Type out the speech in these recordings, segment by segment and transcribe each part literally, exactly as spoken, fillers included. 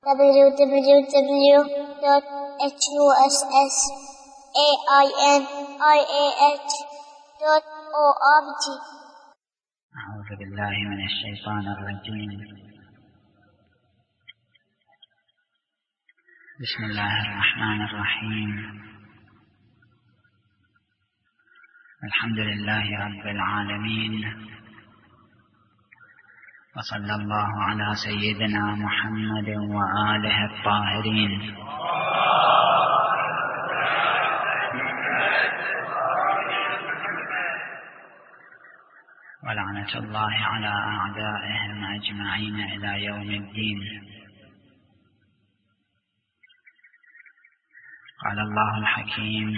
w w w dot huss ainih dot org. أعوذ بالله من الشيطان الرجيم. بسم الله الرحمن الرحيم. الحمد لله رب العالمين، وصلى الله على سيدنا محمد وآله الطاهرين. ولعنة الله على أعدائهم أجمعين إلى يوم الدين. قال الله الحكيم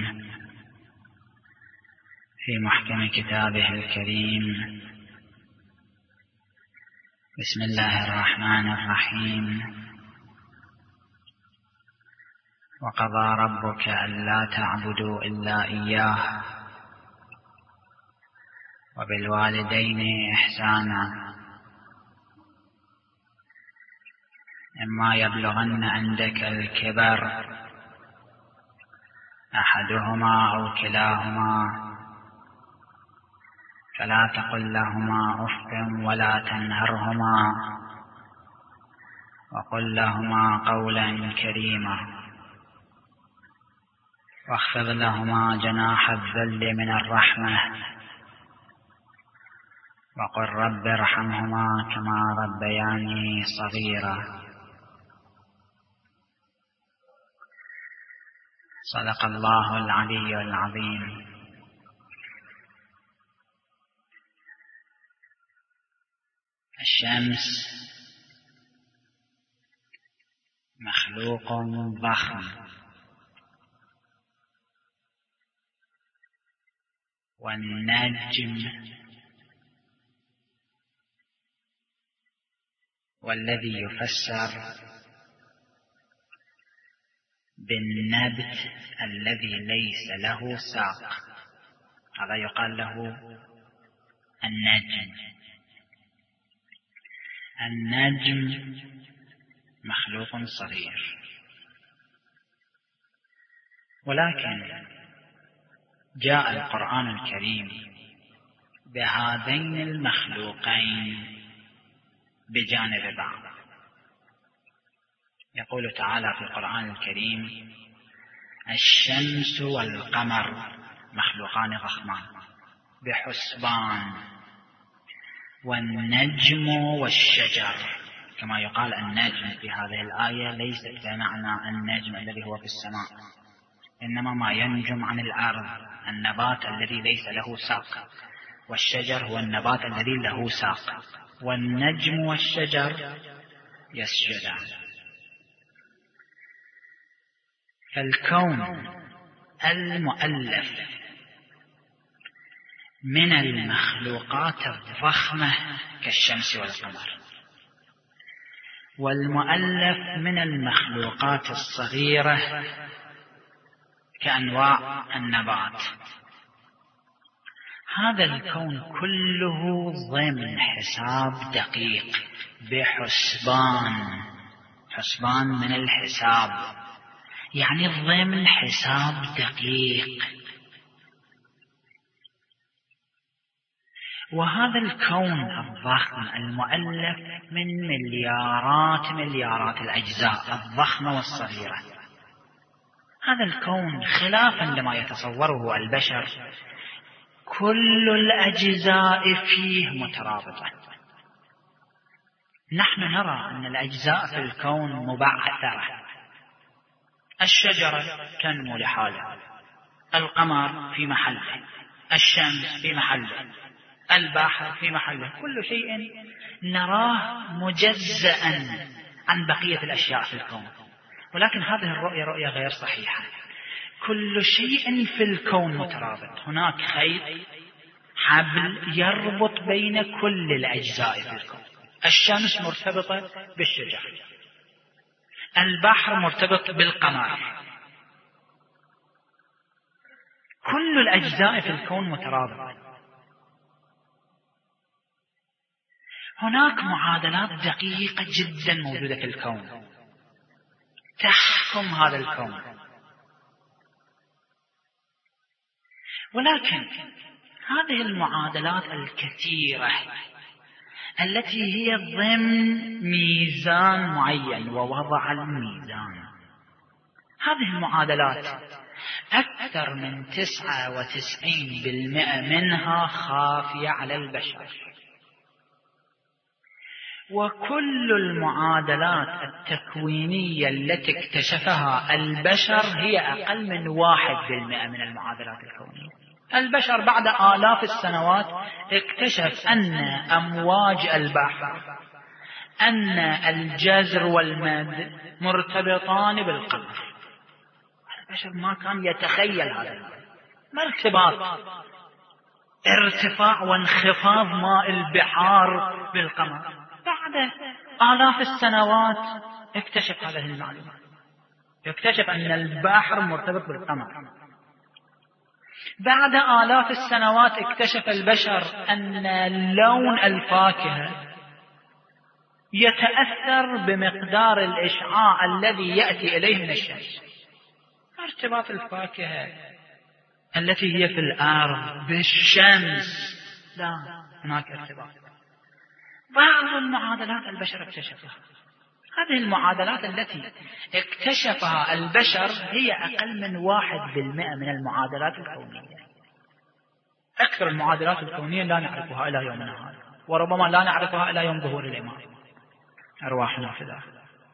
في محكم كتابه الكريم: بسم الله الرحمن الرحيم. وقضى ربك ألا تعبدوا إلا إياه وبالوالدين إحسانا إما يبلغن عندك الكبر أحدهما أو كلاهما فلا تقل لهما أف ولا تنهرهما وقل لهما قولا كريما واخفض لهما جناح الذل من الرحمة وقل رب ارحمهما كما ربياني صغيرا. صدق الله العلي العظيم. الشمس مخلوق ضخم، والنجم والذي يفسر بالنبت الذي ليس له ساق، هذا يقال له النجم. النجم مخلوق صغير، ولكن جاء القرآن الكريم بهذين المخلوقين بجانب بعض. يقول تعالى في القرآن الكريم: الشمس والقمر مخلوقان ضخمان بحسبان، والنجم والشجر. كما يقال النجم في هذه الآية ليست بمعنى النجم الذي هو في السماء، إنما ما ينجم عن الأرض، النبات الذي ليس له ساق، والشجر هو النبات الذي له ساق. والنجم والشجر يسجدان. فالكون المؤلف من المخلوقات الضخمة كالشمس والقمر، والمؤلف من المخلوقات الصغيرة كأنواع النبات. هذا الكون كله ضمن حساب دقيق، بحسبان، حسبان من الحساب، يعني ضمن حساب دقيق. وهذا الكون الضخم المؤلف من مليارات مليارات الأجزاء الضخمة والصغيرة. هذا الكون خلافا لما يتصوره البشر، كل الأجزاء فيه مترابطة. نحن نرى أن الأجزاء في الكون مبعثرة. الشجرة تنمو لحالها، القمر في محله، الشمس في محله، البحر في محله، كل شيء نراه مجزأ عن بقية الأشياء في الكون. ولكن هذه الرؤية رؤية غير صحيحة. كل شيء في الكون مترابط. هناك خيط حبل يربط بين كل الأجزاء في الكون. الشمس مرتبطة بالشجر، البحر مرتبط بالقمر، كل الأجزاء في الكون مترابطة. هناك معادلات دقيقة جدا موجودة في الكون. تحكم هذا الكون. ولكن هذه المعادلات الكثيرة التي هي ضمن ميزان معين ووضع الميزان، هذه المعادلات أكثر من تسعة وتسعين بالمئة منها خافية على البشر، وكل المعادلات التكوينية التي اكتشفها البشر هي أقل من واحد بالمئة من المعادلات الكونية. البشر بعد آلاف السنوات اكتشف أن أمواج البحر، أن الجزر والمد مرتبطان بالقمر. البشر ما كان يتخيل هذا، ما ارتباط ارتفاع وانخفاض ماء البحار بالقمر. بعد آلاف السنوات اكتشف هذه المعلومة، اكتشف أن البحر مرتبط بالقمر. بعد آلاف السنوات اكتشف البشر أن لون الفاكهة يتأثر بمقدار الإشعاع الذي يأتي إليه من الشمس. ارتباط الفاكهة التي هي في الأرض بالشمس، لا، هناك ارتباط. بعض المعادلات البشر اكتشفها. هذه المعادلات التي اكتشفها البشر هي أقل من واحد بالمئة من المعادلات الكونية. أكثر المعادلات الكونية لا نعرفها إلى يومنا هذا، وربما لا نعرفها إلى يوم ظهور الإمام أرواحنا في ذلك.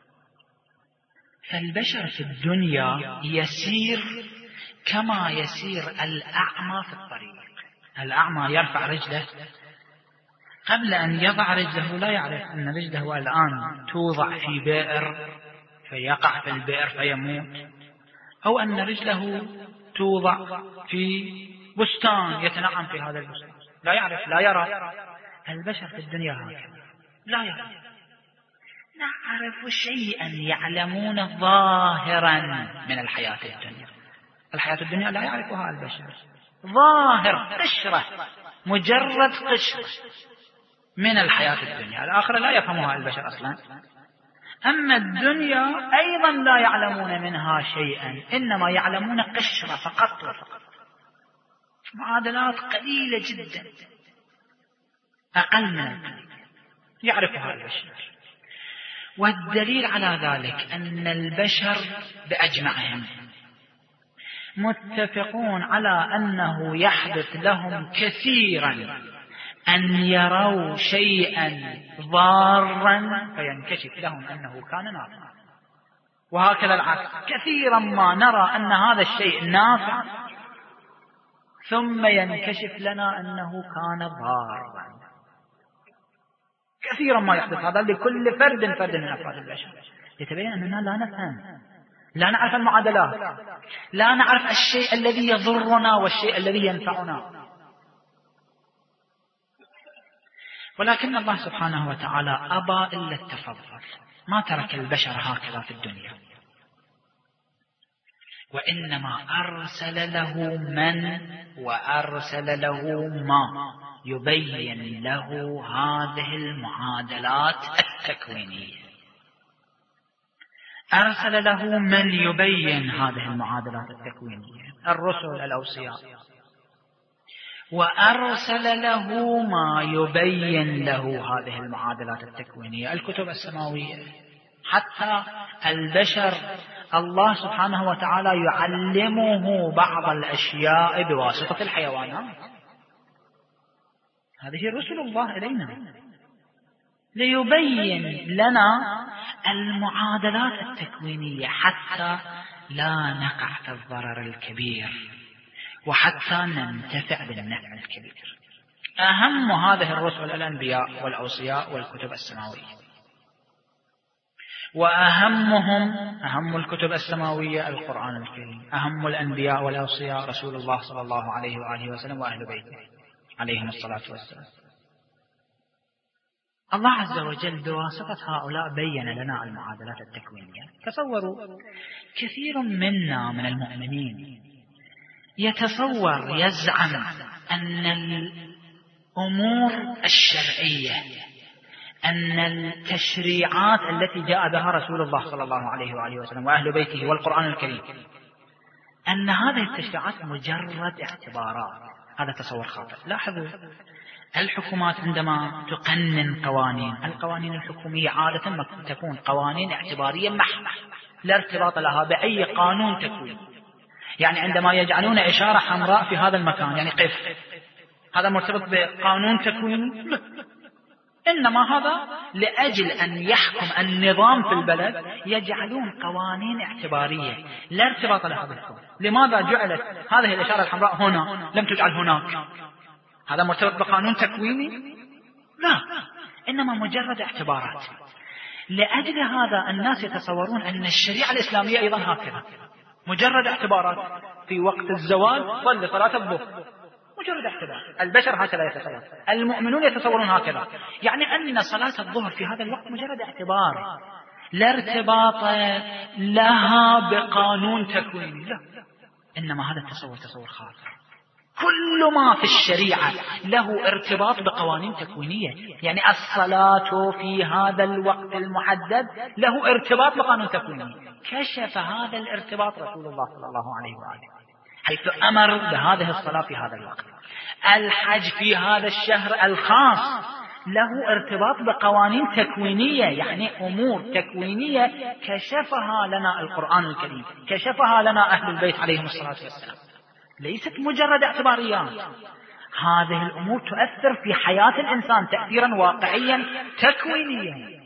فالبشر في الدنيا يسير كما يسير الأعمى في الطريق. الأعمى يرفع رجله، قبل أن يضع رجله لا يعرف أن رجله الآن توضع في بئر فيقع في البئر فيموت، أو أن رجله توضع في بستان يتنعم في هذا البستان. لا يعرف، لا يرى. البشر في الدنيا هكذا لا يرى. نعرف شيئا، يعلمون ظاهرا من الحياة الدنيا. الحياة الدنيا لا يعرفها البشر، ظاهر، قشرة، مجرد قشرة من الحياة الدنيا. الآخرة لا يفهمها البشر أصلا. أما الدنيا أيضا لا يعلمون منها شيئا، إنما يعلمون قشرة فقط وفقط. معادلات قليلة جدا، أقل من القليل يعرفها البشر. والدليل على ذلك أن البشر بأجمعهم متفقون على أنه يحدث لهم كثيرا أن يروا شيئا ضارا فينكشف لهم أنه كان نافعا، وهكذا العكس. كثيرا ما نرى أن هذا الشيء نافع ثم ينكشف لنا أنه كان ضارا. كثيرا ما يحدث هذا لكل فرد فرد من أفراد البشر. يتبين أننا لا نفهم، لا نعرف المعادلات، لا نعرف الشيء الذي يضرنا والشيء الذي ينفعنا. ولكن الله سبحانه وتعالى أبى إلا التفضل، ما ترك البشر هكذا في الدنيا، وإنما أرسل له من وأرسل له ما يبين له هذه المعادلات التكوينية. أرسل له من يبين هذه المعادلات التكوينية، الرسل الأوصياء، وأرسل له ما يبين له هذه المعادلات التكوينية، الكتب السماوية. حتى البشر الله سبحانه وتعالى يعلمه بعض الأشياء بواسطة الحيوانات. هذه رسل الله إلينا ليبين لنا المعادلات التكوينية حتى لا نقع في الضرر الكبير، وحتى ننتفع بالنفع الكبير. أهم هذه الرسل الأنبياء والأوصياء والكتب السماوية، وأهمهم أهم الكتب السماوية القرآن الكريم، أهم الأنبياء والأوصياء رسول الله صلى الله عليه وآله وسلم وأهل بيته عليهم الصلاة والسلام. الله عز وجل بواسطة هؤلاء بين لنا المعادلات التكوينية. تصوروا كثير منا من المؤمنين يتصور يزعم أن الأمور الشرعية أن التشريعات التي جاء بها رسول الله صلى الله عليه وآله وسلم وأهل بيته والقرآن الكريم، أن هذه التشريعات مجرد اعتبارات. هذا تصور خاطئ. لاحظوا الحكومات عندما تقنن قوانين، القوانين الحكومية عادة ما تكون قوانين اعتبارية محضة لا ارتباط لها بأي قانون تكوين. يعني عندما يجعلون إشارة حمراء في هذا المكان يعني قف، هذا مرتبط بقانون تكويني؟ لا، إنما هذا لأجل أن يحكم النظام في البلد يجعلون قوانين اعتبارية لا ارتباط لها بالكون. لماذا جعلت هذه الإشارة الحمراء هنا لم تجعل هناك؟ هذا مرتبط بقانون تكويني؟ لا، إنما مجرد اعتبارات. لأجل هذا الناس يتصورون أن الشريعة الإسلامية أيضا هكذا، مجرد اعتبارات. في وقت الزوال صل صلاة الظهر، مجرد اعتبار. البشر هكذا يتصور، المؤمنون يتصورون هكذا، يعني أن صلاة الظهر في هذا الوقت مجرد اعتبار لا ارتباط لها بقانون تكويني. لا، إنما هذا التصور تصور خاطئ. كل ما في الشريعة له ارتباط بقوانين تكوينية، يعني الصلاة في هذا الوقت المحدد له ارتباط بقانون تكويني. كشف هذا الارتباط رسول الله صلى الله عليه وآله حيث أمر بهذه الصلاة في هذا الوقت. الحج في هذا الشهر الخاص له ارتباط بقوانين تكوينية، يعني أمور تكوينية كشفها لنا القرآن الكريم، كشفها لنا أهل البيت عليهم الصلاة والسلام، ليست مجرد اعتباريات. هذه الأمور تؤثر في حياة الإنسان تأثيرا واقعيا تكوينيا.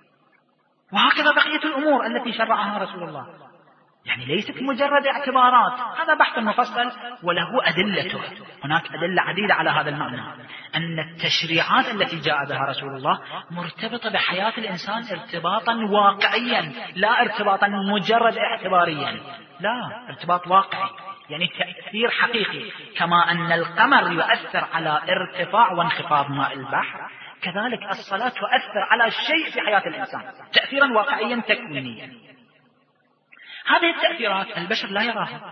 وهكذا بقية الأمور التي شرعها رسول الله، يعني ليست مجرد اعتبارات. هذا بحث مفصل وله أدلته. هناك أدلة عديدة على هذا المعنى، أن التشريعات التي جاء بها رسول الله مرتبطة بحياة الإنسان ارتباطا واقعيا لا ارتباطا مجرد اعتباريا، لا، ارتباط واقعي يعني تأثير حقيقي. كما أن القمر يؤثر على ارتفاع وانخفاض ماء البحر، كذلك الصلاة تؤثر على شيء في حياة الإنسان تأثيرا واقعيا تكوينيا. هذه التأثيرات البشر لا يراها.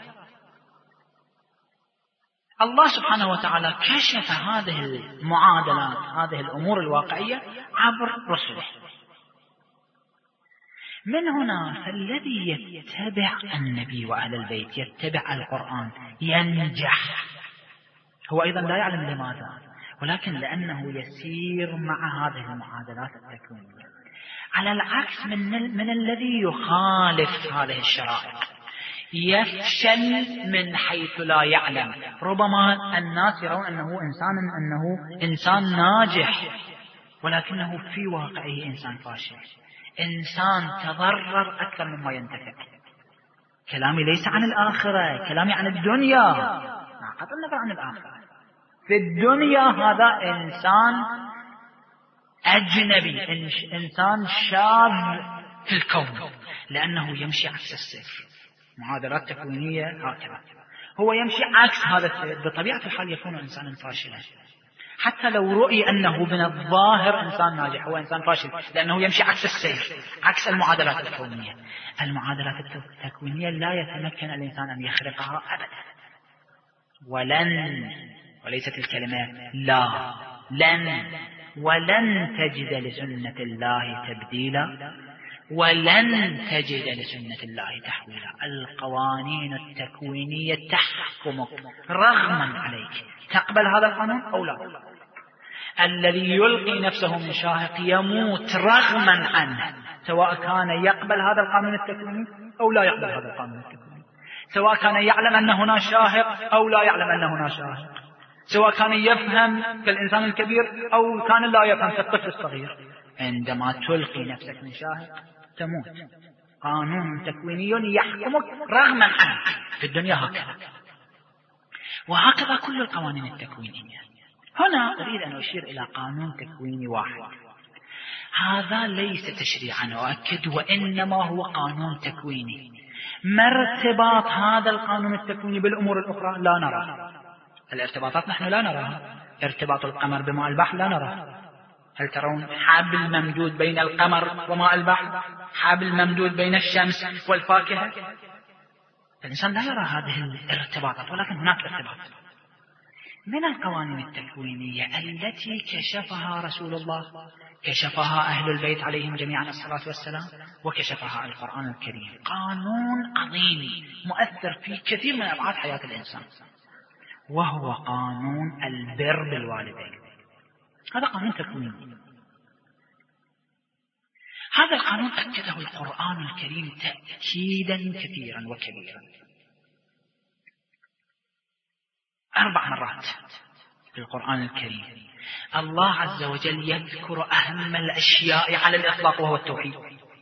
الله سبحانه وتعالى كشف هذه المعادلات، هذه الأمور الواقعية عبر رسله. من هنا فالذي يتبع النبي وأهل البيت يتبع القرآن ينجح. هو أيضا لا يعلم لماذا، ولكن لأنه يسير مع هذه المعادلات التكوينية، على العكس من, من الذي يخالف هذه الشرائع، يفشل من حيث لا يعلم. ربما الناس يرون أنه إنسان أنه إنسان ناجح، ولكنه في واقعه إنسان فاشل، إنسان تضرر أكثر مما ينتفع. كلامي ليس عن الآخرة، كلامي عن الدنيا، قطع النظر عن الآخرة. في الدنيا هذا إنسان أجنبي، إنسان شاذ في الكون، لأنه يمشي عكس السير. معادلات تكوينية هكذا، هو يمشي عكس هذا السير، بطبيعة الحال يكون إنسانا فاشلا. حتى لو رؤي أنه من الظاهر إنسان ناجح، هو إنسان فاشل لأنه يمشي عكس السير، عكس المعادلات الكونية. المعادلات التكوينية لا يتمكن الإنسان أن يخرقها أبدا، ولن، وليست الكلمة لا، لن ولن تجد لسنة الله تبديلا ولن تجد لسنة الله تحويلا. القوانين التكوينية تحكمك رغما عليك، تقبل هذا القانون أو لا. الذي يلقي نفسه من شاهق يموت رغما عنه، سواء كان يقبل هذا القانون التكويني أو لا يقبل هذا القانون التكويني، سواء كان يعلم أن هنا شاهق أو لا يعلم أن هنا شاهق، سواء كان يفهم كالإنسان الكبير أو كان لا يفهم كالطفل الصغير. عندما تلقي نفسك من شاهق تموت. قانون تكويني يحكمك رغما عنك في الدنيا هكذا، وهكذا كل القوانين التكوينية. هنا أريد أن أشير إلى قانون تكويني واحد، هذا ليس تشريعا أؤكد، وإنما هو قانون تكويني. ما ارتباط هذا القانون التكويني بالأمور الأخرى؟ لا نرى. الارتباطات نحن لا نراها. ارتباط القمر بماء البحر لا نراه. هل ترون حبل ممدود بين القمر وماء البحر؟ حبل ممدود بين الشمس والفاكهة؟ الإنسان لا يرى هذه الارتباطات، ولكن هناك ارتباط. من القوانين التكوينية التي كشفها رسول الله، كشفها أهل البيت عليهم جميعا الصلاة والسلام، وكشفها القرآن الكريم. قانون عظيم مؤثر في كثير من أبعاد حياة الإنسان، وهو قانون البر بالوالدين. هذا قانون تكويني. هذا القانون أكده القرآن الكريم تأكيدا كثيرا وكبيرا أربع مرات في القرآن الكريم. الله عز وجل يذكر أهم الأشياء على الإطلاق وهو التوحيد.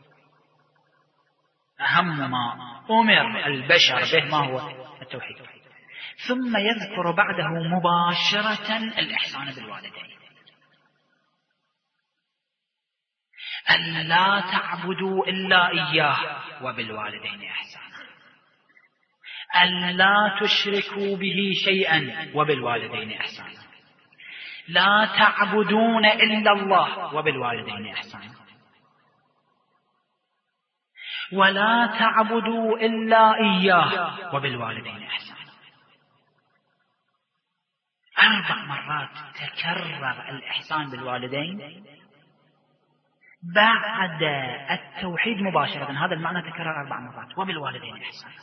أهم ما أمر البشر به ما هو التوحيد. ثم يذكر بعده مباشرة الإحسان بالوالدين. أن لا تعبدوا إلا إياه وبالوالدين إحسانا. أن لا تشركوا به شيئا وبالوالدين إحسانا. لا تعبدون إلا الله وبالوالدين إحسانا. ولا تعبدوا إلا إياه وبالوالدين إحسانا. أربع مرات تكرر الإحسان بالوالدين بعد التوحيد مباشرة. هذا المعنى تكرر أربع مرات، وبالوالدين إحسانا.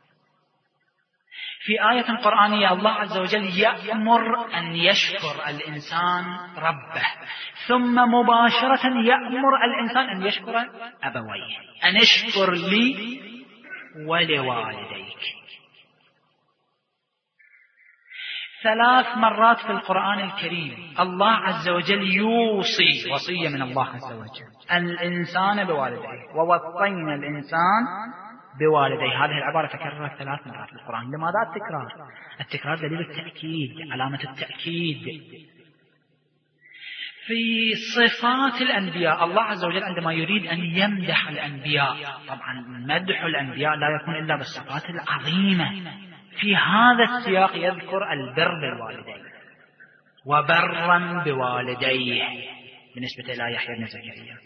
في آية قرآنية الله عز وجل يأمر أن يشكر الإنسان ربه، ثم مباشرة يأمر الإنسان أن يشكر أبويه، أن اشكر لي ولوالديك. ثلاث مرات في القرآن الكريم الله عز وجل يوصي وصية من الله عز وجل الإنسان بوالديه، ووصينا الإنسان بوالديه. هذه العبارة تكررت ثلاث مرات في القرآن. لماذا التكرار؟ التكرار دليل التأكيد، علامة التأكيد. في صفات الأنبياء الله عز وجل عندما يريد أن يمدح الأنبياء، طبعا مدح الأنبياء لا يكون إلا بالصفات العظيمة. في هذا السياق يذكر البر بالوالدين، وبرا بوالديه بالنسبة إلى يحيى بن زكريا،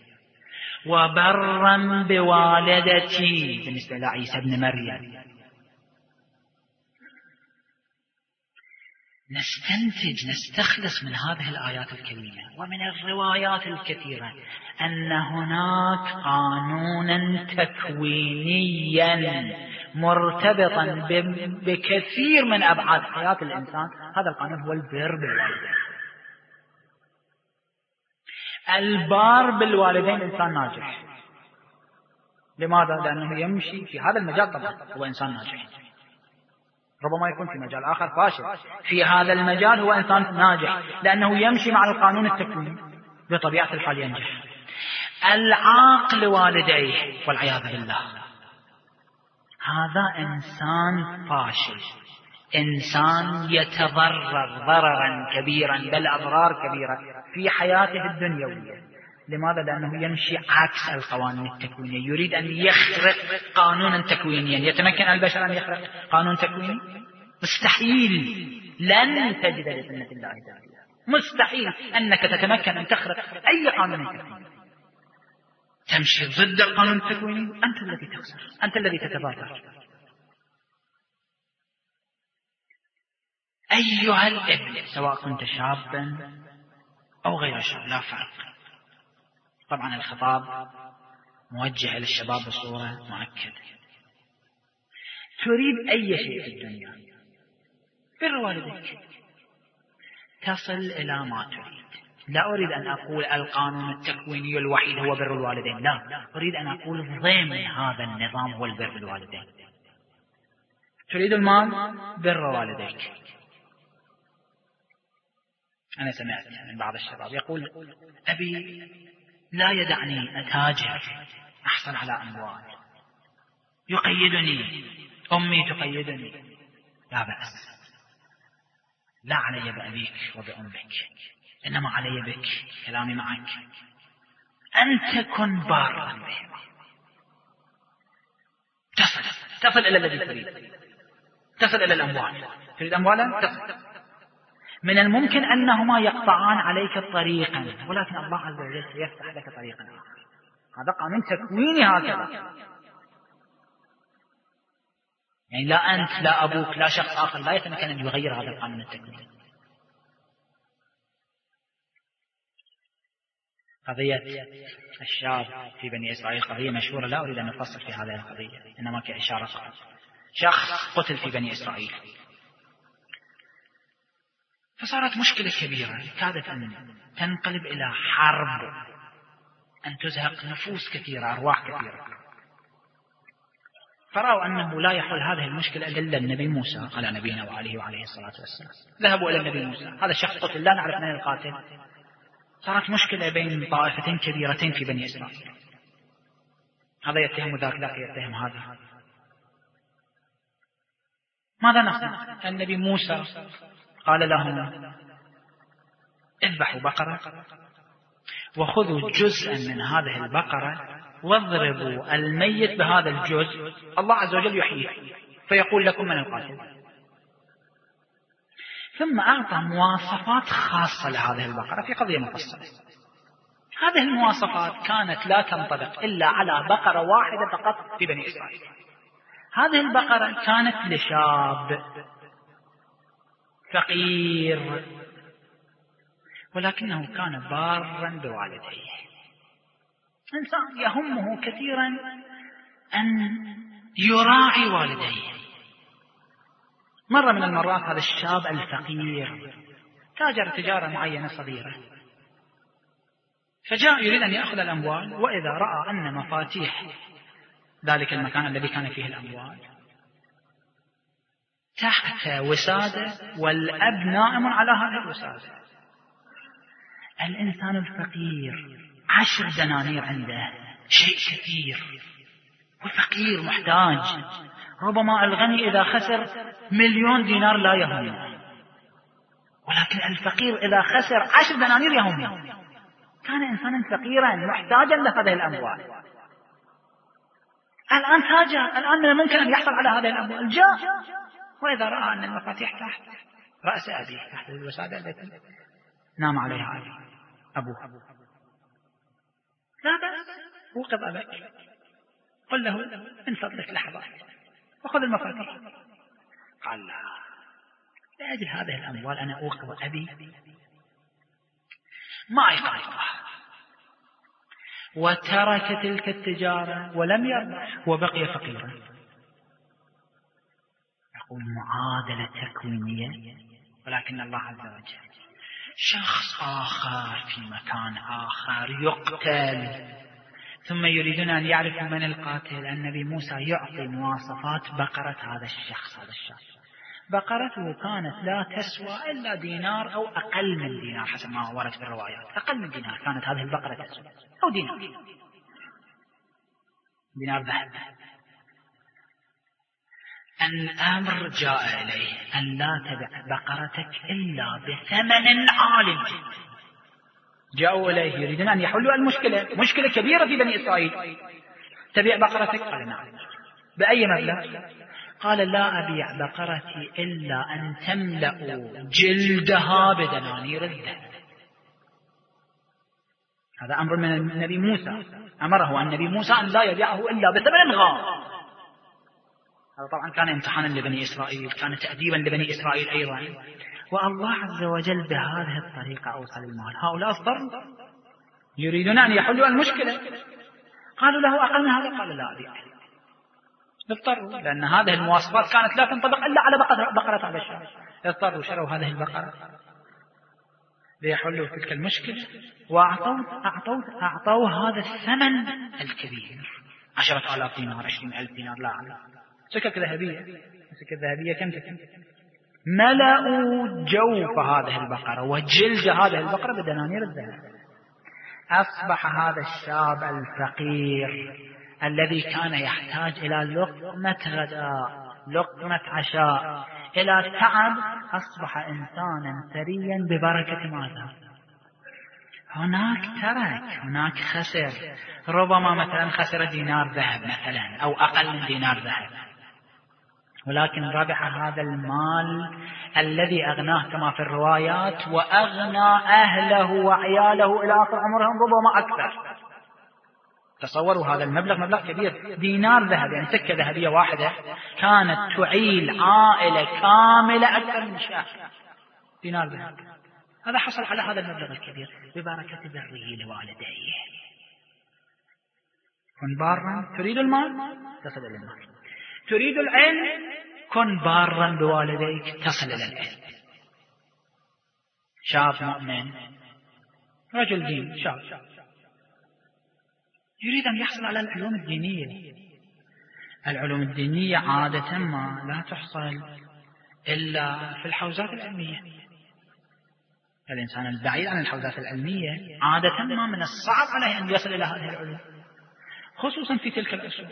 وبرا بوالدتي بالنسبة إلى عيسى بن مريم. نستنتج نستخلص من هذه الآيات الكريمة ومن الروايات الكثيرة أن هناك قانونا تكوينيا مرتبطا بكثير من أبعاد حياة الإنسان. هذا القانون هو البر بالوالدين. البار بالوالدين إنسان ناجح. لماذا؟ لأنه يمشي في هذا المجال. طبعا هو إنسان ناجح. ربما يكون في مجال آخر فاشل، في هذا المجال هو إنسان ناجح لأنه يمشي مع القانون التكويني، بطبيعة الحال ينجح. العاق لوالديه والعياذ بالله هذا إنسان فاشل، إنسان يتضرر ضررا كبيرا بل أضرار كبيرة في حياته الدنيوية. لماذا؟ لأنه يمشي عكس القوانين التكوينية، يريد أن يخرق قانونا تكوينيا. يتمكن البشر أن يخرق قانون تكويني؟ مستحيل. لن تجد لسنة الله تعالى. مستحيل أنك تتمكن أن تخرق أي قانون تكويني. تمشي ضد القانون التكويني، أنت الذي تخسر، أنت الذي تتضرر. أيها الابن، سواء كنت شابا أو غير شاب لا فرق. طبعا الخطاب موجه إلى الشباب بصورة مؤكدة. تريد أي شيء في الدنيا، بر والديك، تصل إلى ما تريد. لا أريد أن أقول القانون التكويني الوحيد هو بر الوالدين، لا، أريد أن أقول ضمن هذا النظام هو البر بالوالدين. تريد المال، بر والديك. أنا سمعت من بعض الشباب يقول أبي لا يدعني أتاجر أحصل على أموال، يقيدني، أمي تقيدني. لا بأس، لا علي بأبيك وبأمك، إنما علي بك، كلامي معك، أن تكن بارا بهما. تصل تصل إلى الذي تريد، تصل إلى الأموال. تريد أموالا، تصل. من الممكن أنهما يقطعان عليك طريقا، ولكن الله عز وجل يفتح لك طريقا آخر. هذا قانون تكويني هكذا. يعني لا أنت لا أبوك لا شخص آخر لا يتمكن أن يغير هذا القانون التكويني. قضية الشاب في بني إسرائيل قضية مشهورة، لا أريد أن نفصل في هذه القضية، إنما كإشارة فقط. شخص قتل في بني إسرائيل، فصارت مشكلة كبيرة كادت أن تنقلب إلى حرب، أن تزهق نفوس كثيرة، أرواح كثيرة. فرأوا أنه لا يحل هذه المشكلة إلا النبي موسى على نبينا وعليه وعليه الصلاة والسلام. ذهبوا إلى النبي موسى، هذا الشخص قتل، لا نعرف من القاتل. صارت مشكلة بين طائفتين كبيرتين في بني إسرائيل، هذا يتهم ذاك، ذاك يتهم هذا. ماذا نصنع؟ النبي موسى قال لهم اذبحوا بقرة وخذوا جزءا من هذه البقرة واضربوا الميت بهذا الجزء، الله عز وجل يحييه فيقول لكم من القاتل. ثم أعطى مواصفات خاصة لهذه البقرة في قضية مفصلة. هذه المواصفات كانت لا تنطبق إلا على بقرة واحدة فقط في بني إسرائيل. هذه البقرة كانت لشاب فقير، ولكنه كان بارا بوالديه، إنسان يهمه كثيرا أن يراعي والديه. مرة من المرات هذا الشاب الفقير تاجر تجارة معينة صغيرة، فجاء يريد أن يأخذ الأموال، وإذا رأى أن مفاتيح ذلك المكان الذي كان فيه الأموال تحت وسادة والأب نائم على هذه الوسادة. الإنسان الفقير عشر دنانير عنده شيء كثير، والفقير محتاج. ربما الغني إذا خسر مليون دينار لا يهمه، ولكن الفقير إذا خسر عشر دنانير يهمه. كان إنسانا فقيرا محتاجا لهذه الأموال. الآن تاجر، الآن من الممكن أن يحصل على هذه الأموال. جاء وإذا رأى أن المفاتيح تحت رأس أبيه، تحت الوسادة التي نام عليها أبي أبوه. لا بأس، وقف أبك، قل له من فضلك لحظة وخذ المفاتيح. قال لا، لأجل هذه الأموال أنا أوقف أبي ما يقرأ. وترك تلك التجارة ولم يربح وبقي فقيرا. يقول معادلة تكوينية، ولكن الله عز وجل شخص آخر في مكان آخر يقتل، ثم يريدون أن يعرفوا من القاتل. النبي موسى يعطي مواصفات بقرة هذا الشخص. هذا الشخص بقرته كانت لا تسوى إلا دينار أو أقل من دينار حسب ما ورد في الروايات. أقل من دينار كانت هذه البقرة تسوى، أو دينار دينار ذهب. الأمر جاء إليه أن لا تبع بقرتك إلا بثمن عال. جاءوا إليه يريدون أن يحلوا المشكلة، مشكلة كبيرة في بني إسرائيل. تبيع بقرتك؟ قال نعم. بأي مبلغ؟ قال لا أبيع بقرتي إلا أن تملأوا جلدها بدنانير الذهب. هذا أمر من النبي موسى، أمره النبي موسى أن لا يبيعه إلا بثمن غالي. هذا طبعا كان امتحانا لبني إسرائيل، كان تأديبا لبني إسرائيل أيضا. والله عز وجل بهذه الطريقة أوصل المال. هؤلاء اضطروا يريدون أن يحلوا المشكلة، قالوا له أقل من هذا، قال لا أبيع. اضطروا، لأن هذه المواصفات كانت لا تنطبق إلا على بقرة هذا الشخص. اضطروا شروا هذه البقرة ليحلوا تلك المشكلة، وأعطوا أعطوا أعطوا هذا الثمن الكبير، عشرة آلاف دينار، عشرين ألف دينار، لا أعلم. سكك ذهبية، سكك ذهبية كم تكن؟ ملأوا جوف هذه البقرة وجلد هذه البقرة بدنانير الذهب. أصبح هذا الشاب الفقير الذي كان يحتاج إلى لقمة غداء، لقمة عشاء، إلى تعب، أصبح إنسانا ثريا ببركة ماذا؟ هناك ترك، هناك خسر. ربما مثلا خسر دينار ذهب مثلا أو أقل من دينار ذهب، ولكن ربح هذا المال الذي أغناه كما في الروايات، وأغنى أهله وعياله إلى آخر عمرهم ربما أكثر. تصوروا هذا المبلغ، مبلغ كبير، دينار ذهب، يعني سكة ذهبية واحدة كانت تعيل عائلة كاملة أكثر من شهر. دينار ذهب هذا حصل على هذا المبلغ الكبير ببركة بره لوالديه. كن بارا، تريد المال تصل إلى المال، تريد العلم كن بارا بوالديك تصل إلى العلم. شاب مؤمن، رجل دين، شاب يريد أن يحصل على العلوم الدينية. العلوم الدينية عادة ما لا تحصل إلا في الحوزات العلمية. الإنسان البعيد عن الحوزات العلمية عادة ما من الصعب عليه أن يصل إلى هذه العلوم، خصوصا في تلك العصور.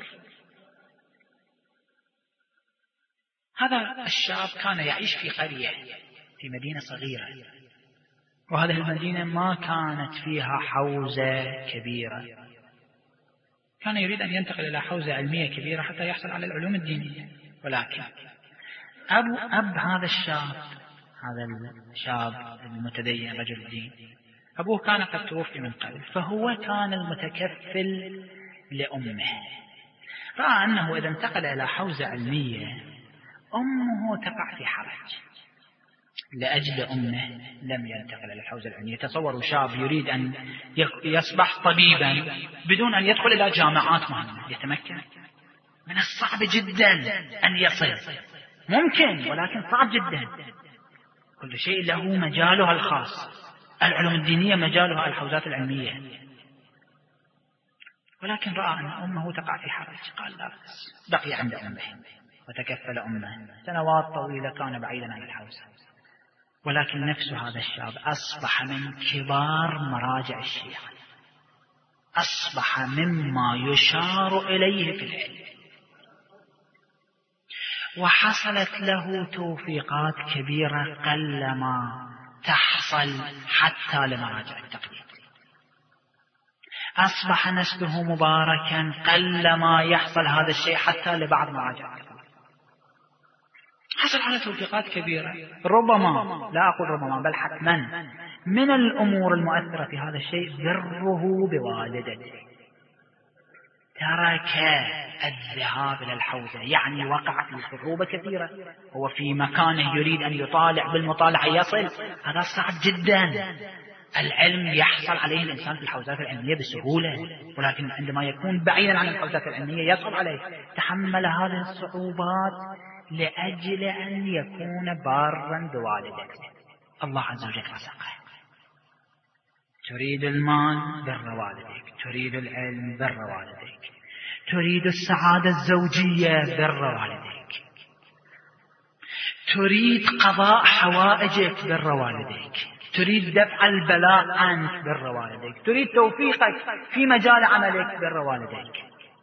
هذا الشاب كان يعيش في قرية في مدينة صغيرة، وهذه المدينة ما كانت فيها حوزة كبيرة. كان يريد أن ينتقل إلى حوزة علمية كبيرة حتى يحصل على العلوم الدينية، ولكن أبو أب هذا الشاب، هذا الشاب المتدين رجل الدين، أبوه كان قد توفي من قبل، فهو كان المتكفل لأمه. رأى أنه إذا انتقل إلى حوزة علمية أمه تقع في حرج. لأجل أمه لم ينتقل إلى الحوزة العلمية. تصوروا شاب يريد أن يصبح طبيبا بدون أن يدخل إلى جامعات مهمة، يتمكن؟ من الصعب جدا أن يصل، ممكن ولكن صعب جدا. كل شيء له مجاله الخاص، العلوم الدينية مجالها الحوزات العلمية. ولكن رأى أن أمه تقع في حرج، قال لا بس، بقي عند أمه وتكفل أمه. سنوات طويلة كان بعيدا عن الحوزة، ولكن نفس هذا الشاب أصبح من كبار مراجع الشيعة، أصبح مما يشار إليه في العلم، وحصلت له توفيقات كبيرة قلما تحصل حتى لمراجع التقليد. أصبح نسبه مباركا قلما يحصل هذا الشيء حتى لبعض مراجع التقليد. حصل على توفيقات كبيرة. ربما، لا أقول ربما بل حتما، من الأمور المؤثرة في هذا الشيء بره بوالدته. ترك الذهاب إلى الحوزة، يعني وقع في صعوبة كثيرة. هو في مكانه يريد أن يطالع بالمطالعة يصل، هذا صعب جدا. العلم يحصل عليه الإنسان في الحوزات العلمية بسهولة، ولكن عندما يكون بعيدا عن الحوزات العلمية يصعب عليه. تحمل هذه الصعوبات لأجل أن يكون بارا بوالدته. الله عز وجل رزقه. تريد المال بر والديك، تريد العلم بر والديك، تريد السعادة الزوجية بر والديك، تريد قضاء حوائجك بر والديك، تريد دفع البلاء عنك بر والديك، تريد توفيقك في مجال عملك بر والديك.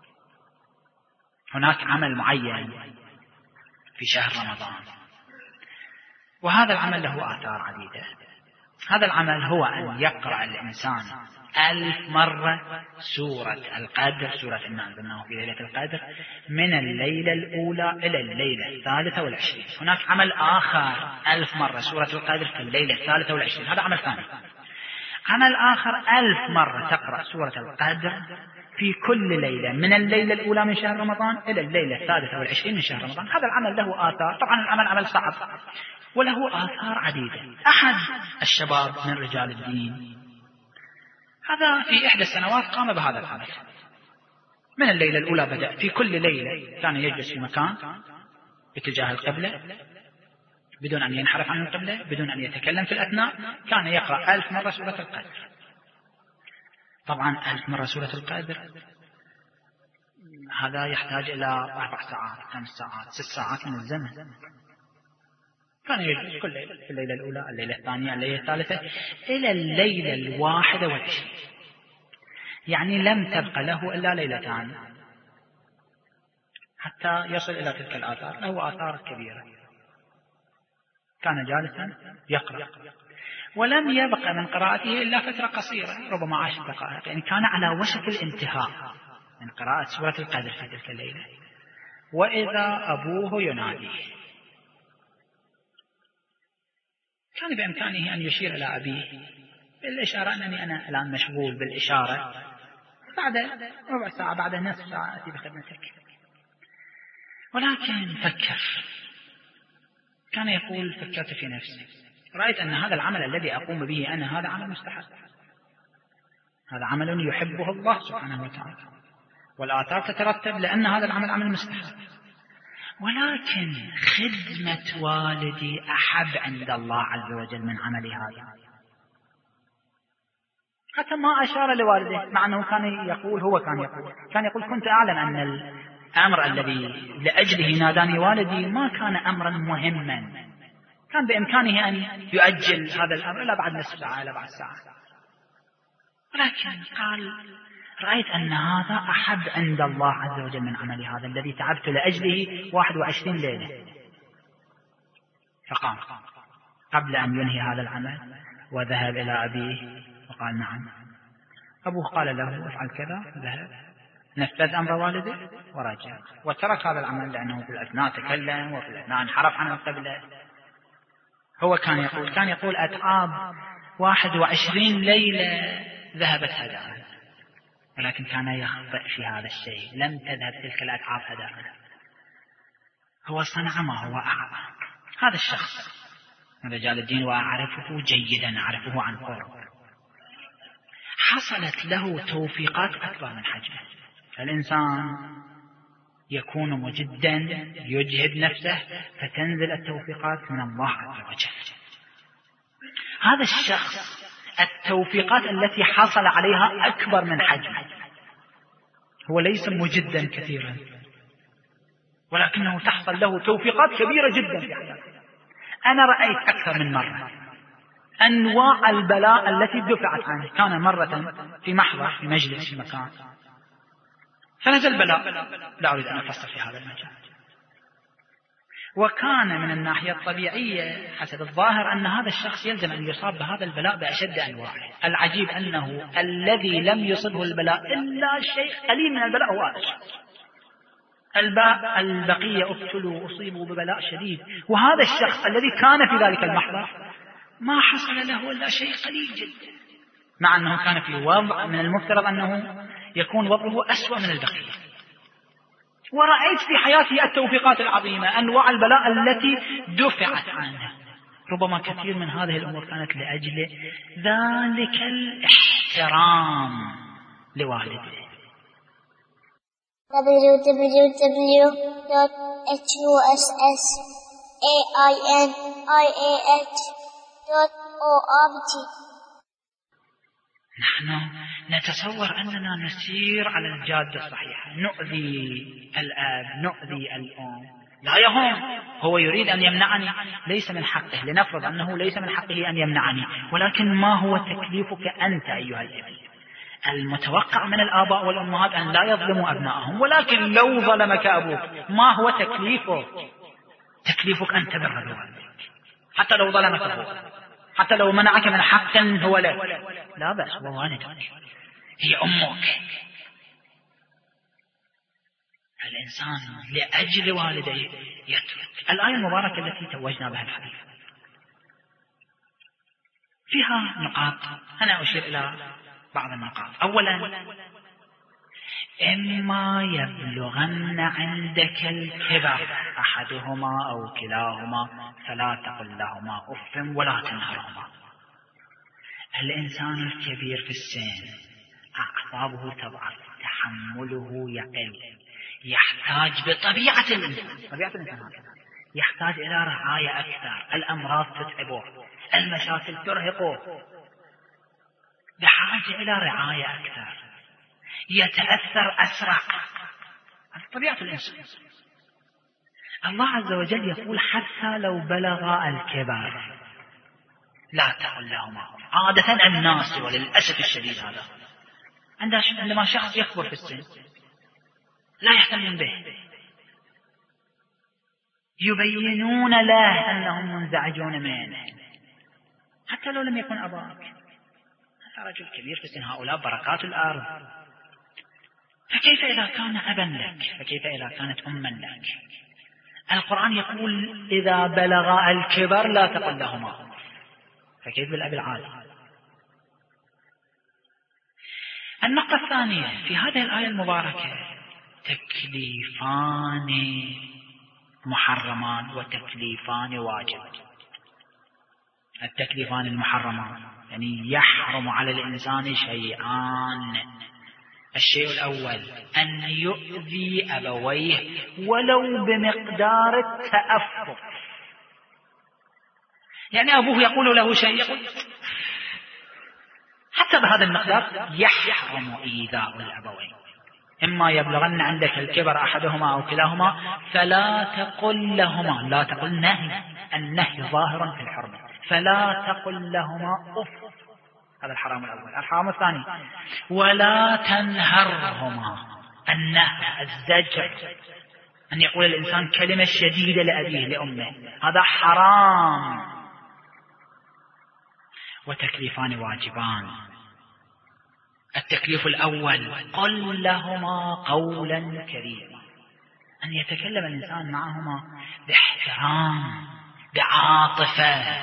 هناك عمل معين في شهر رمضان، وهذا العمل له آثار عديدة. هذا العمل هو أن يقرأ الإنسان ألف مرة سورة القدر، سورة إنا أنزلناه في ليلة القدر، من الليلة الأولى إلى الليلة الثالثة والعشرين. هناك عمل آخر ألف مرة سورة القدر في الليلة الثالثة والعشرين، هذا عمل ثاني. عمل آخر ألف مرة تقرأ سورة القدر في كل ليلة من الليلة الأولى من شهر رمضان إلى الليلة الثالثة والعشرين من شهر رمضان. هذا العمل له آثار. طبعا العمل عمل صعب وله آثار عديدة. أحد الشباب من رجال الدين هذا في إحدى السنوات قام بهذا العمل. من الليلة الأولى بدأ، في كل ليلة كان يجلس في مكان باتجاه القبلة بدون أن ينحرف عن القبلة، بدون أن يتكلم في الأثناء. كان يقرأ ألف مرة سورة القدر. طبعا ألف مرة سورة القدر هذا يحتاج إلى أربع ساعات، خمس ساعات، ست ساعات من الزمن. كان يجلس كل ليلة، في الليلة الأولى، الليلة الثانية، الليلة الثالثة، إلى الليلة الواحدة والعشرين. يعني لم تبقى له إلا ليلتان حتى يصل إلى تلك الآثار. له آثار كبيرة. كان جالسا يقرأ، ولم يبقى من قراءته إلا فترة قصيرة، ربما عشر دقائق. يعني كان على وشك الانتهاء من قراءة سورة القدر في تلك الليلة، وإذا أبوه يناديه. كان بإمكانه أن يشير إلى أبيه بالإشارة أنني أنا الآن مشغول بالإشارة، بعد ربع ساعة، بعد نصف ساعة أتي بخدمتك. ولكن فكر، كان يقول فكرت في نفسي، رأيت أن هذا العمل الذي أقوم به أنا هذا عمل مستحب، هذا عمل يحبه الله سبحانه وتعالى، والآثار تترتب لأن هذا العمل عمل مستحب، ولكن خدمة والدي أحب عند الله عز وجل من عملي هذا. حتى ما أشار لوالده، مع أنه كان يقول هو كان يقول كان يقول كنت أعلم أن الأمر الذي لأجله ناداني والدي ما كان أمرا مهما، كان بإمكانه أن يؤجل هذا الأمر إلى بعد نصف ساعة إلى بعد ساعة، ولكن قال رأيت أن هذا أحب عند الله عز وجل من عملي هذا الذي تعبت لأجله واحد وعشرين ليلة. فقام قبل أن ينهي هذا العمل وذهب إلى أبيه وقال نعم. أبوه قال له افعل كذا، ذهب نفذ أمر والده ورجع وترك هذا العمل، لأنه في الأثناء تكلم وفي الأثناء انحرف عن القبلة. هو كان يقول كان يقول أتعاب واحد وعشرين ليلة ذهبت هداها، ولكن كان يخطئ في هذا الشيء، لم تذهب تلك الأتعاب هداها، هو صنع ما هو أعظم. هذا الشخص رجال الدين وأعرفه جيدا، أعرفه عن قرب، حصلت له توفيقات أكبر من حجمه. الإنسان يكون مجدا يجهد نفسه فتنزل التوفيقات من الله عز وجل. هذا الشخص التوفيقات التي حصل عليها أكبر من حجمه، هو ليس مجدا كثيرا ولكنه تحصل له توفيقات كبيرة جدا في حياته. أنا رأيت أكثر من مرة أنواع البلاء التي دفعت عنه. كان مرة في محضر في مجلس في مكان فنزل بلاء، لا أريد أن أفصل في هذا المجال، وكان من الناحية الطبيعية حسب الظاهر أن هذا الشخص يلزم أن يصاب بهذا البلاء بأشد أنواعه. العجيب أنه الذي لم يصبه البلاء إلا شيء قليل من البلاء هو هذا الشخص، البقية ابتلوا وأصيبوا ببلاء شديد، وهذا الشخص الذي كان في ذلك المحضر ما حصل له إلا شيء قليل جدا، مع أنه كان في وضع من المفترض أنه يكون وضعه أسوأ من البقية. ورأيت في حياته التوفيقات العظيمة، أنواع البلاء التي دفعت عنه. ربما كثير من هذه الأمور كانت لأجل ذلك الاحترام لوالده. w w w dot h u s s a i n i a h dot org. نحن نتصور أننا نسير على الجادة الصحيحة، نؤذي الأب نؤذي الأم، لا يهم، هو يريد أن يمنعني، ليس من حقه، لنفرض أنه ليس من حقه أن يمنعني، ولكن ما هو تكليفك أنت أيها الابن؟ المتوقع من الآباء والأمهات أن لا يظلموا أبنائهم، ولكن لو ظلمك أبوك ما هو تكليفك؟ تكليفك أن تبر بوالدك، حتى لو ظلمك أبوك، حتى لو منعك من حق هو لك، لا بأس، هو والدك، هي أمك. الإنسان لأجل والديه يترك. الآية المباركة التي توجنا بها الحديث فيها نقاط، أنا أشير إلى بعض النقاط. أولا، إما يبلغن عندك الكبر أحدهما أو كلاهما فلا تقل لهما أف ولا تنهرهما. الإنسان الكبير في السن أعصابه تضعف، تحمله يقل، يحتاج بطبيعة الإنسان طبيعة الإنسان هكذا يحتاج إلى رعاية أكثر، الأمراض تتعبه، المشاكل ترهقه، بحاجة إلى رعاية أكثر، يتأثر أسرع، طبيعة الإنسان. الله عز وجل يقول حتى لو بلغ الكبر لا تقل لهما. عادة الناس وللأسف الشديد هذا عندما شخص يكبر في السن لا يهتمون به، يبينون له أنهم منزعجون منه حتى لو لم يكن أباك. هذا رجل كبير في السن، هؤلاء بركات الأرض، فكيف إذا كان أبا لك؟ فكيف إذا كانت أما لك؟ القرآن يقول إذا بلغ الكبر لا تقل لهما، فكيف بالأب العادي؟ النقطة الثانية في هذه الآية المباركة تكليفان محرمان وتكليفان واجب. التكليفان المحرمان، يعني يحرم على الإنسان شيئان. الشيء الأول أن يؤذي أبويه ولو بمقدار التأفف، يعني أبوه يقول له شيء يقول حتى بهذا المقدار يحرم إيذاء الأبوين. إما يبلغن عندك الكبر أحدهما أو كلاهما فلا تقل لهما، لا تقل نهي، النهي ظاهر في الحرمة، فلا تقل لهما أف، هذا الحرام الأول. الحرام الثاني ولا تنهرهما، النهي الزجر، أن يقول الإنسان كلمة شديدة لأبيه لأمه، هذا حرام. وتكليفان واجبان. التكليف الأول قل لهما قولا كريما، أن يتكلم الإنسان معهما باحترام بعاطفة،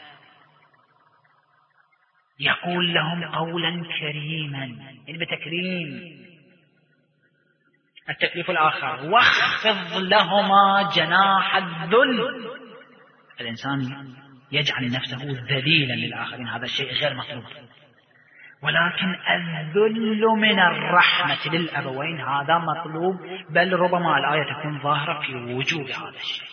يقول لهم قولا كريما يعني بتكريم. التكليف الآخر واخفض لهما جناح الذل، الإنسان يجعل نفسه ذليلا للآخرين، هذا الشيء غير مطلوب، ولكن الذل من الرحمة للأبوين هذا مطلوب، بل ربما الآية تكون ظاهرة في وجوب هذا الشيء.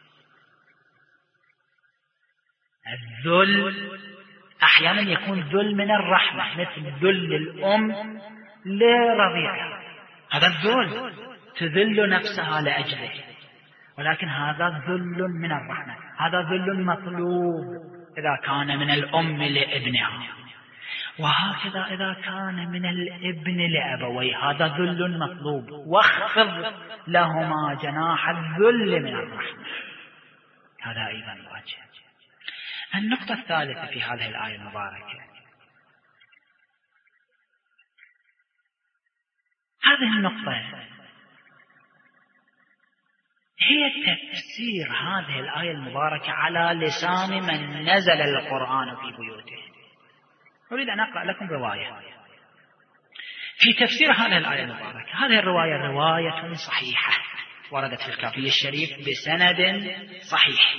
الذل أحيانا يكون ذل من الرحمة، مثل ذل الأم لرضيعها، هذا الذل تذل نفسها لأجله، ولكن هذا ذل من الرحمة، هذا ذل مطلوب إذا كان من الأم لابنها، وهكذا إذا كان من الابن لأبويه هذا ذل مطلوب. واخفض لهما جناح الذل من الرحمة، هذا أيضا واجب. النقطة الثالثة في هذه الآية المباركة، هذه النقطة هي تفسير هذه الآية المباركة على لسان من نزل القرآن في بيوته. أريد أن أقرأ لكم رواية في تفسير هذه الآية المباركة. هذه الرواية رواية صحيحة وردت في الكافي الشريف بسند صحيح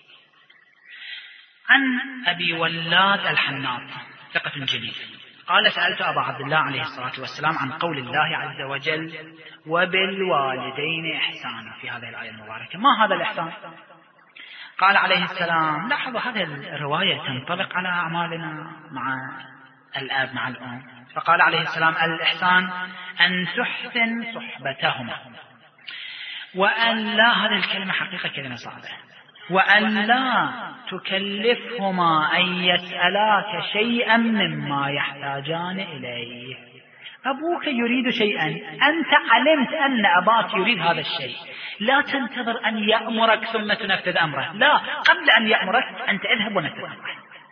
عن أبي ولاد الحناط ثقة جليل قال سألت أبا عبد الله عليه الصلاة والسلام عن قول الله عز وجل وبالوالدين إحسانا في هذه الآية المباركة، ما هذا الإحسان؟ قال عليه السلام، لاحظوا هذه الرواية تنطبق على أعمالنا مع الآب مع الأم، فقال عليه السلام الإحسان أن تحسن صحبتهما، وأن لا، هذه الكلمة حقيقة كلمة صعبة، وأن لا تكلفهما أن يسألاك شيئا مما يحتاجان إليه. أبوك يريد شيئا، أنت علمت أن أباك يريد هذا الشيء، لا تنتظر أن يأمرك ثم تنفذ أمره، لا، قبل أن يأمرك أنت اذهب ونفذ أمره.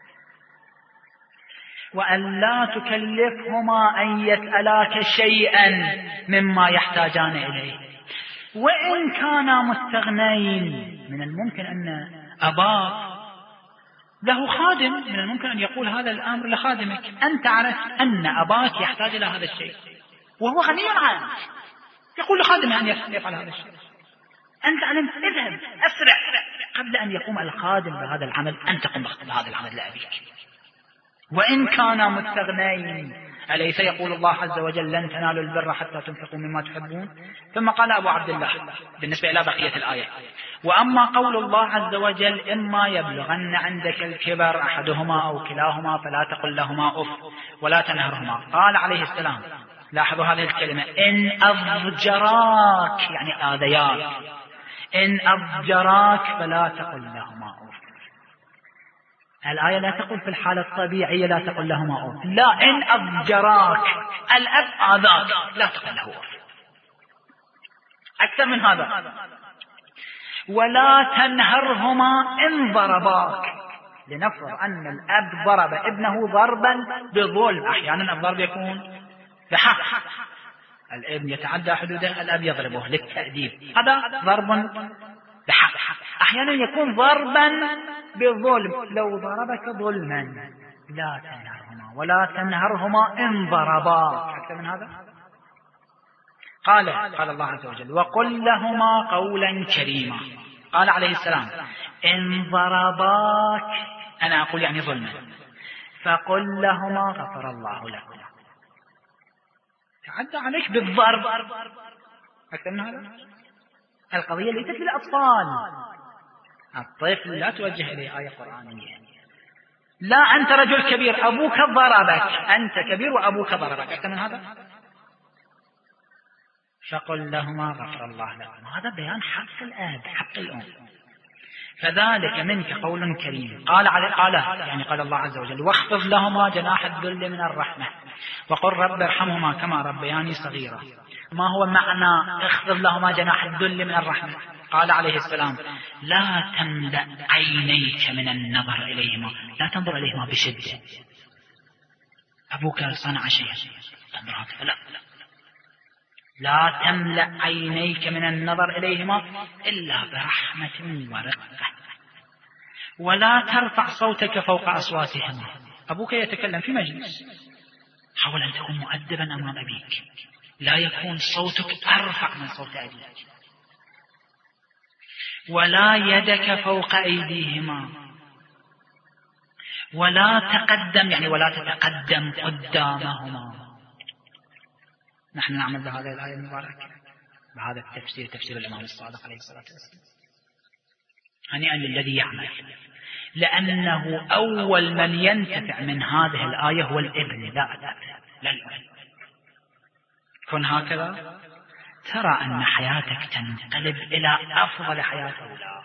وأن لا تكلفهما أن يسألاك شيئا مما يحتاجان إليه، وإن كانا مستغنين. من الممكن أن أباك له خادم، من الممكن أن يقول هذا الأمر لخادمك، أنت عرفت أن أباك يحتاج إلى هذا الشيء وهو غني عنك، يقول لخادمه أن يفعل هذا الشيء، أنت علمت اذهب أسرع قبل أن يقوم الخادم بهذا العمل، أنت قم بهذا العمل لأبيك. وإن كانا مستغنين، أليس يقول الله عز وجل لن تنالوا البر حتى تنفقوا مما تحبون؟ ثم قال أبو عبد الله بالنسبة إلى بقية الآية، وأما قول الله عز وجل إما يبلغن عندك الكبر أحدهما أو كلاهما فلا تقل لهما أف ولا تنهرهما، قال عليه السلام، لاحظوا هذه الكلمة، إن أضجراك يعني آذياك، إن أضجراك فلا تقل لهما أف. الآية لا تقول في الحالة الطبيعية لا تقل لهما أف، لا، إن أضجراك، الأب آذاك لا تقل له أف. أكثر من هذا، ولا تنهرهما إن ضرباك، لنفرض أن الأب ضرب ابنه ضربا بظلم، أحيانا الضرب يكون بحق، الابن يتعدى حدوده الأب يضربه للتأديب، هذا ضرب بحق. أحيانا يكون ضربا بظلم، لو ضربك ظلما لا تنهرهما ولا تنهرهما إن ضرباك. أكثر من هذا قال قال الله عز وجل وقل لهما قولا كريما. قال عليه السلام إن ضرباك أنا أقول يعني ظلما. فقل لهما غفر الله لكم. تعدى عليك بالضرب أكثر من هذا. القضية ليست للأطفال. الطفل لا توجه إليه آية قرآنية. لا أنت رجل كبير أبوك ضربك، أنت كبير وأبوك ضربك، أكثر من هذا. فقل لهما غفر الله لكم. هذا بيان حق الأب حق الأم. فذلك منك قول كريم. قال على قال يعني قال الله عز وجل واخفض لهما جناح الذل من الرحمة وقل رب ارحمهما كما ربياني صغيرا. ما هو معنى اخفض لهما جناح الذل من الرحمة؟ قال عليه السلام لا تملأ عينيك من النظر إليهما، لا تنظر إليهما بشدة. أبوك صنع شيئا لا لا لا تملأ عينيك من النظر إليهما إلا برحمة ورقة، ولا ترفع صوتك فوق أصواتهما. أبوك يتكلم في مجلس، حاول أن تكون مؤدبا أمام أبيك، لا يكون صوتك أرفع من صوت أبيك. ولا يدك فوق أيديهما، ولا تقدم يعني ولا تتقدم قدامهما. نحن نعمل بهذه الآية المباركة بهذا التفسير، تفسير الإمام الصادق عليه الصلاة والسلام. هنيئا للذي يعمل، لأنه أول من ينتفع من هذه الآية هو الابن لا لا لا الأم. كن هكذا ترى أن حياتك تنقلب إلى أفضل حياة أولاد.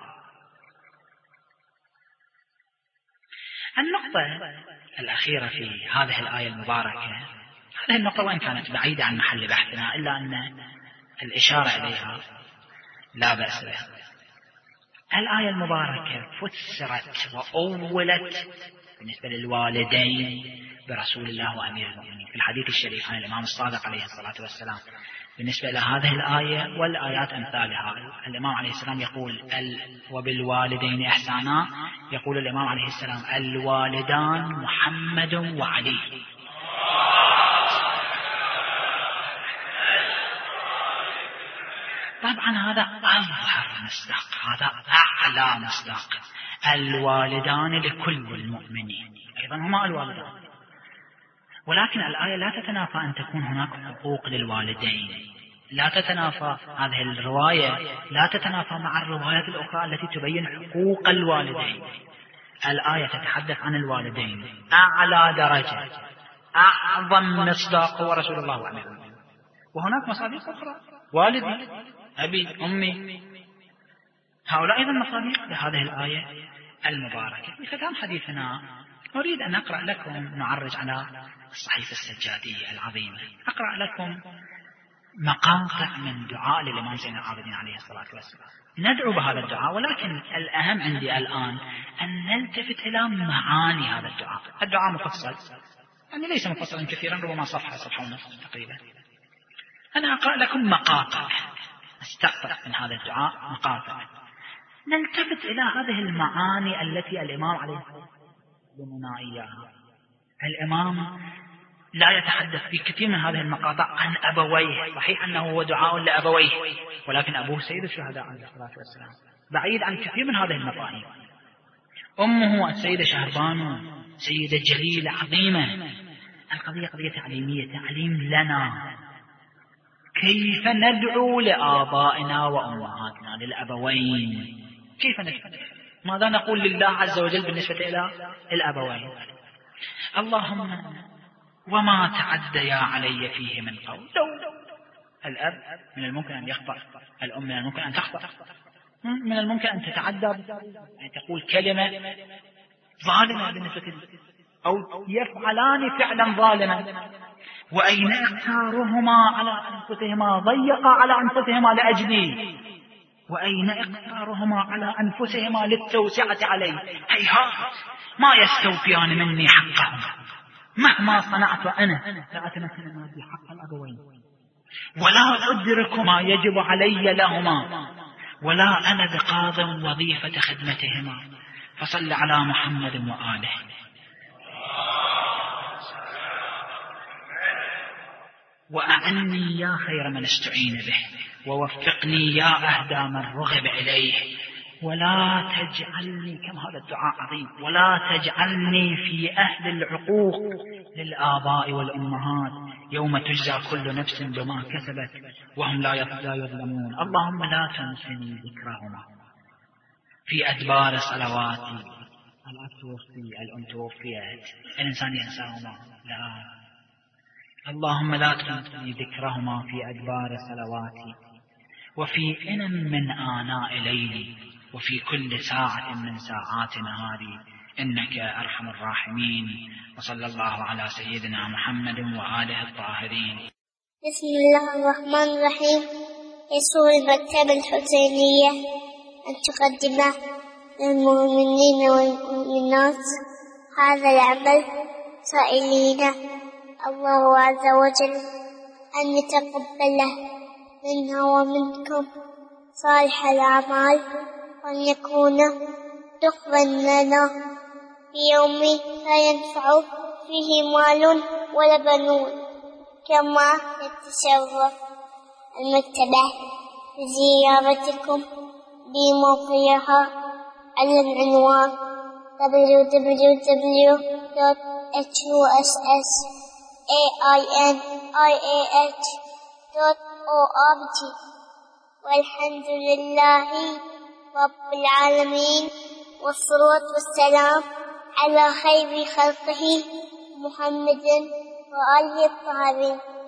النقطة الأخيرة في هذه الآية المباركة، هذه النقطة وإن كانت بعيدة عن محل بحثنا إلا أن الإشارة إليها لا بأس بها. الآية المباركة فسرت وأولت بالنسبة للوالدين برسول الله وأمير المؤمنين في الحديث الشريف عن الإمام الصادق عليه الصلاة والسلام. بالنسبة إلى هذه الآية والآيات أمثالها الإمام عليه السلام يقول وبالوالدين إحسانا، يقول الإمام عليه السلام الوالدان محمد وعلي. طبعا هذا أظهر مصداق، هذا أعلى مصداق. الوالدان لكل المؤمنين أيضا هما الوالدان، ولكن الآية لا تتنافى أن تكون هناك حقوق للوالدين، لا تتنافى هذه الرواية لا تتنافى مع الروايات الأخرى التي تبين حقوق الوالدين. الآية تتحدث عن الوالدين أعلى درجة، أعظم مصداق هو رسول الله وأمير المؤمنين. وهناك مصادق أخرى، والدي أبي أمي، هؤلاء أيضا مصادق لهذه الآية المباركة. في ختام حديثنا أريد أن أقرأ لكم، نعرج على الصحيفة السجادية العظيمة، أقرأ لكم مقاطع من دعاء للإمام زين العابدين عليه الصلاة والسلام. ندعو بهذا الدعاء، ولكن الأهم عندي الآن أن نلتفت إلى معاني هذا الدعاء. الدعاء مفصل، يعني ليس مفصلا كثيرا، ربما صفحة صفحة ونصف تقريبا. أنا أقرأ لكم مقاطع استقطع من هذا الدعاء، مقاطع نلتفت إلى هذه المعاني التي الإمام عليه الصلاة والسلام إياها. الإمام لا يتحدث في كثير من هذه المقاطع عن أبويه، صحيح أنه هو دعاء لأبويه، ولكن أبوه سيد الشهداء عليه الصلاة والسلام، بعيد عن كثير من هذه المفاهيم. أمه السيدة شهربانو سيدة جليلة عظيمة. القضية قضية تعليمية، تعليم لنا كيف ندعو لآبائنا وأمهاتنا، للأبوين، كيف ندعو، ماذا نقول لله عز وجل بالنسبة إلى الأبوين. اللهم وما تعديا علي فيه من قول. الأب من الممكن أن يخطأ، الأم من الممكن أن تخطأ، من الممكن أن تتعدى يعني تقول كلمة ظالمة بالنسبة لي، أو يفعلان فعلا ظالما. وأين اقتارهما على أنفسهما، ضيقا على أنفسهما لأجلي، وأين اقتارهما على أنفسهما للتوسعة علي. هيهات ما يستوفيان مني حقهم، مهما صنعت أنا لا أتمكن من هذه حق الأبوين، ولا أدرك ما يجب علي لهما، ولا أنا بقاض وظيفة خدمتهما. فصل على محمد وآله. وأعني يا خير من استعين به، ووفقني يا أهدى من رغب إليه، ولا تجعلني، كم هذا الدعاء عظيم، ولا تجعلني في أهل العقوق للآباء والأمهات يوم تجزى كل نفس بما كسبت وهم لا يظلمون. اللهم لا تنسني ذكرهما في أدبار صلواتي. الأب توفي، الأم توفيت، الإنسان ينساهما، لا. اللهم لا تنسني ذكرهما في أدبار صلواتي وفي إن من آناء ليلي وفي كل ساعة من ساعات نهاري إنك أرحم الراحمين. وصلى الله على سيدنا محمد وآله الطاهرين. بسم الله الرحمن الرحيم. يسر المكتبة الحسينية أن تقدم للمؤمنين والمؤمنات هذا العمل سائلين الله عز وجل أن يتقبله منا ومنكم صالح الأعمال، وأن يكون دخلا لنا في يوم لا ينفع فيه مال ولا بنون. كما يتشرف المكتبة بزيارتكم بموقعها على العنوان دبليو دبليو دبليو دوت إتش يو إس إس إيه آي إن آي إيه إتش دوت أو آر جي. والحمد لله رب العالمين، والصلاة والسلام على خير خلقه محمد وآله الطاهرين.